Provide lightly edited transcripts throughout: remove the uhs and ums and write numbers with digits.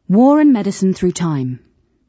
War and medicine through time.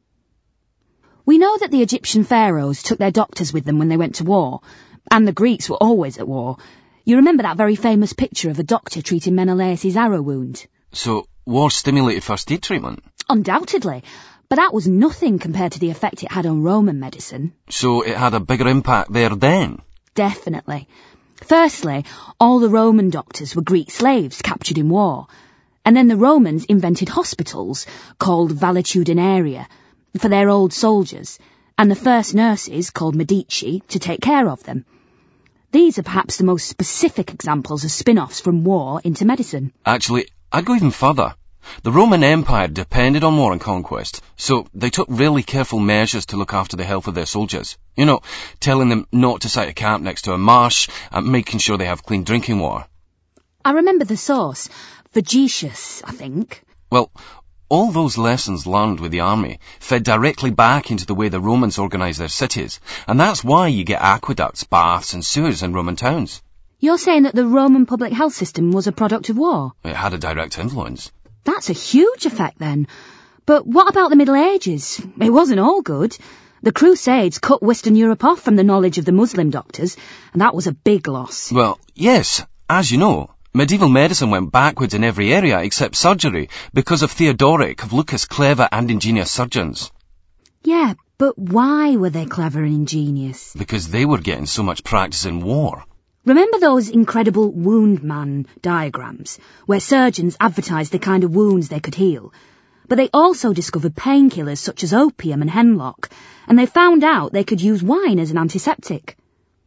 We know that the Egyptian pharaohs took their doctors with them when they went to war, and the Greeks were always at war. You remember that very famous picture of a doctor treating Menelaus' arrow wound? So, war stimulated first aid treatment? Undoubtedly, but that was nothing compared to the effect it had on Roman medicine. So it had a bigger impact there then? Definitely. Firstly, all the Roman doctors were Greek slaves captured in war. And then the Romans invented hospitals called valetudinaria for their old soldiers, and the first nurses called medici to take care of them. These are perhaps the most specific examples of spin-offs from war into medicine. Actually, I'd go even further. The Roman Empire depended on war and conquest, so they took really careful measures to look after the health of their soldiers. You know, telling them not to site a camp next to a marsh and making sure they have clean drinking water. I remember the source. Vegetius, I think. Well, all those lessons learned with the army fed directly back into the way the Romans organised their cities, and that's why you get aqueducts, baths and sewers in Roman towns. You're saying that the Roman public health system was a product of war? It had a direct influence. That's a huge effect then. But what about the Middle Ages? It wasn't all good. The Crusades cut Western Europe off from the knowledge of the Muslim doctors, and that was a big loss. Well, yes, as you know, medieval medicine went backwards in every area except surgery because of Theodoric of Lucas' clever and ingenious surgeons. Yeah, but why were they clever and ingenious? Because they were getting so much practice in war. Remember those incredible wound man diagrams, where surgeons advertised the kind of wounds they could heal? But they also discovered painkillers such as opium and hemlock, and they found out they could use wine as an antiseptic.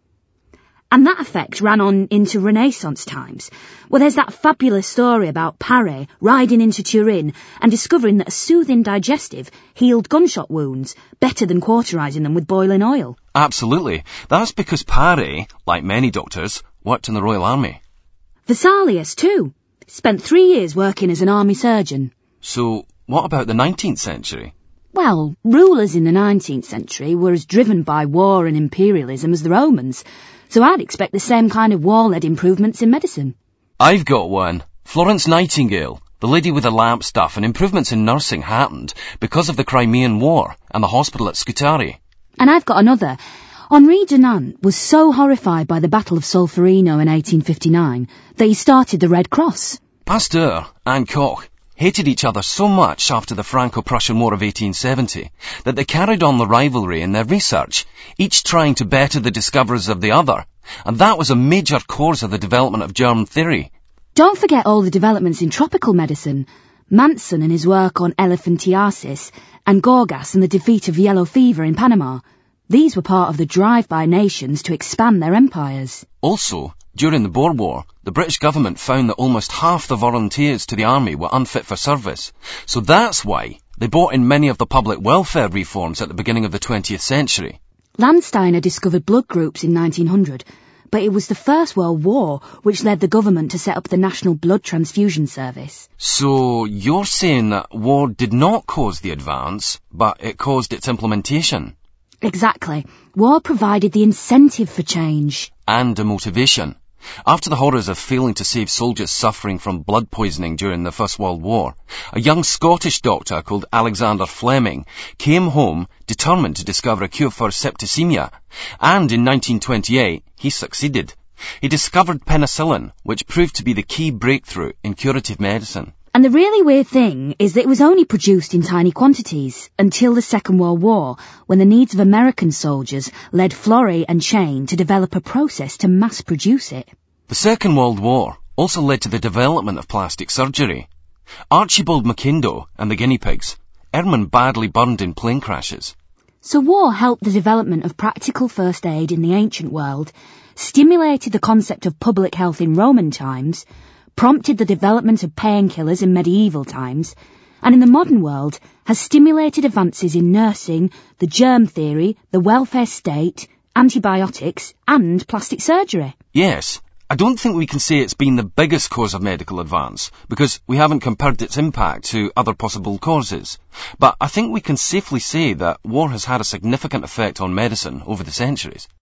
And that effect ran on into Renaissance times, where there's that fabulous story about Paré riding into Turin and discovering that a soothing digestive healed gunshot wounds better than cauterising them with boiling oil. Absolutely. That's because Paré, like many doctors, worked in the Royal Army. Vesalius, too, spent 3 years working as an army surgeon. So, what about the 19th century? Well, rulers in the 19th century were as driven by war and imperialism as the Romans, so I'd expect the same kind of war-led improvements in medicine. I've got one. Florence Nightingale, the lady with the lamp stuff, and improvements in nursing happened because of the Crimean War and the hospital at Scutari. And I've got another. Henri Dunant was so horrified by the Battle of Solferino in 1859 that he started the Red Cross. Pasteur and Koch hated each other so much after the Franco-Prussian War of 1870 that they carried on the rivalry in their research, each trying to better the discoveries of the other, and that was a major cause of the development of germ theory. Don't forget all the developments in tropical medicine. Manson and his work on elephantiasis, and Gorgas and the defeat of yellow fever in Panama. These were part of the drive by nations to expand their empires. Also, during the Boer War, the British government found that almost half the volunteers to the army were unfit for service. So that's why they brought in many of the public welfare reforms at the beginning of the 20th century. Landsteiner discovered blood groups in 1900, but it was the First World War which led the government to set up the National Blood Transfusion Service. So you're saying that war did not cause the advance, but it caused its implementation? Exactly. War provided the incentive for change. And a motivation. After the horrors of failing to save soldiers suffering from blood poisoning during the First World War, a young Scottish doctor called Alexander Fleming came home determined to discover a cure for septicemia, and in 1928 he succeeded. He discovered penicillin, which proved to be the key breakthrough in curative medicine. And the really weird thing is that it was only produced in tiny quantities until the Second World War, when the needs of American soldiers led Florey and Chain to develop a process to mass produce it. The Second World War also led to the development of plastic surgery. Archibald Mackindo and the guinea pigs, airmen badly burned in plane crashes. So war helped the development of practical first aid in the ancient world, stimulated the concept of public health in Roman times, prompted the development of painkillers in medieval times, and in the modern world has stimulated advances in nursing, the germ theory, the welfare state, antibiotics, and plastic surgery. Yes, I don't think we can say it's been the biggest cause of medical advance, because we haven't compared its impact to other possible causes. But I think we can safely say that war has had a significant effect on medicine over the centuries.